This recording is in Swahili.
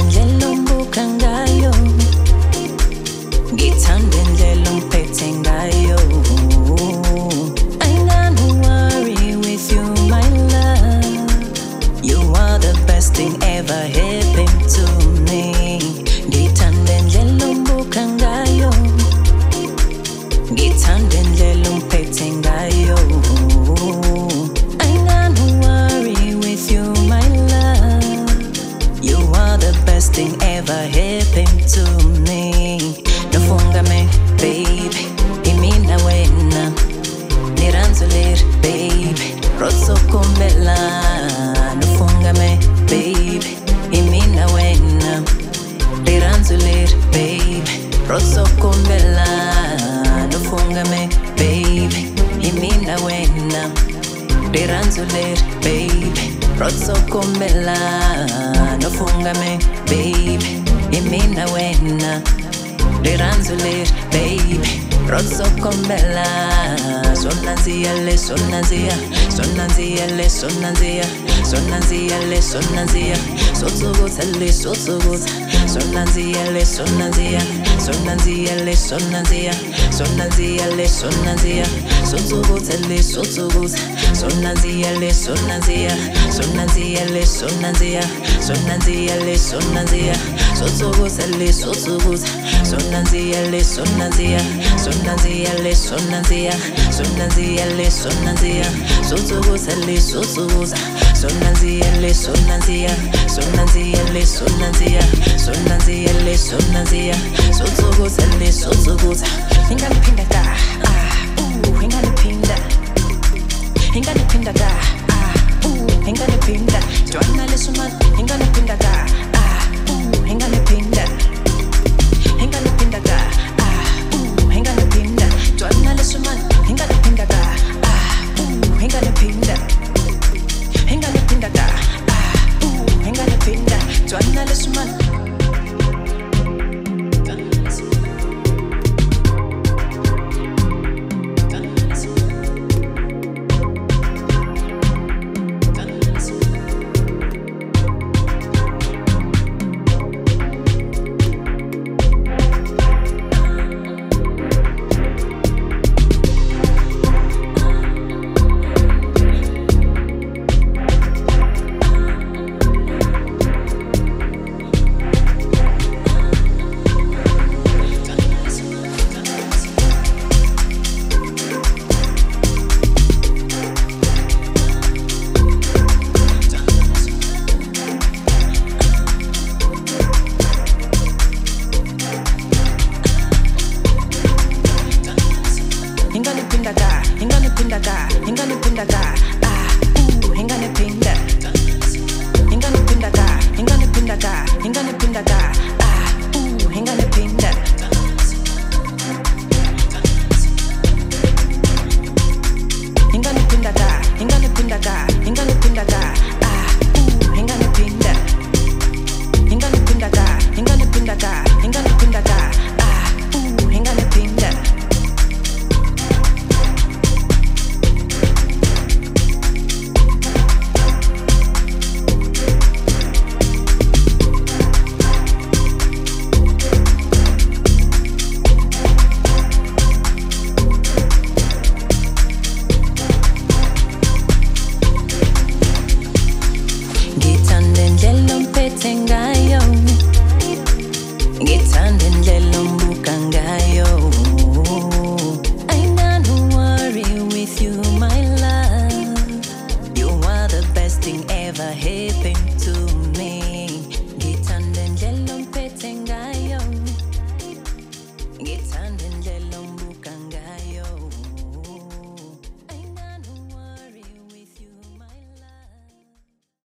ndlela ombuka ngayo, ngithanda indlela ongiphethe ngayo. I got no worry with you, my love. You are the best thing ever happened to me. Ngithanda indlela ombuka ngayo, ngithanda indlela ongiphethe ngayo. I got no worry with you, my love. You are the best thing ever happened to me. Nofunga me, baby, imina wena. Niranzulir, baby, rosso kumbela. Nofunga me, baby, imina wena. Niranzulir, baby, rosso kumbela. Nofunga me, baby, imina wena. Niranzulir, baby, rosso kumbela. Nofunga me, baby, imina wena. Liranzulir, baby, rosso kumbela. Sonanzia le sonanzia, sonanzia le sonanzia, sonanzia le sonanzia, sotsuguta le sotsuguta, sonanzia le sonanzia, sonanzia le sonanzia, sonanzia le sonanzia, sotsuguta le sotsuguta, sonanzia le sonanzia, sonanzia le sonanzia, sonanzia le sonanzia, sotsuguta le sotsuguta, sonanzia le sonanzia, sonanzia le sonanzia, sonanzia le sonanzia, sotsuguta le sotsuguta, sonanzia le sonanzia, sonanzia le sonanzia, sonanzia le sonanzia, sotsuguta le sotsuguta. Ingaliphinda da, ingaliphinda, ingaliphinda da, ingaliphinda, joina le suman, ingaliphinda da, ingaliphinda, ingaliphinda da, ingaliphinda, joina le suman, ingaliphinda da, ingaliphinda, ingaliphinda da, ingaliphinda, joina le suman.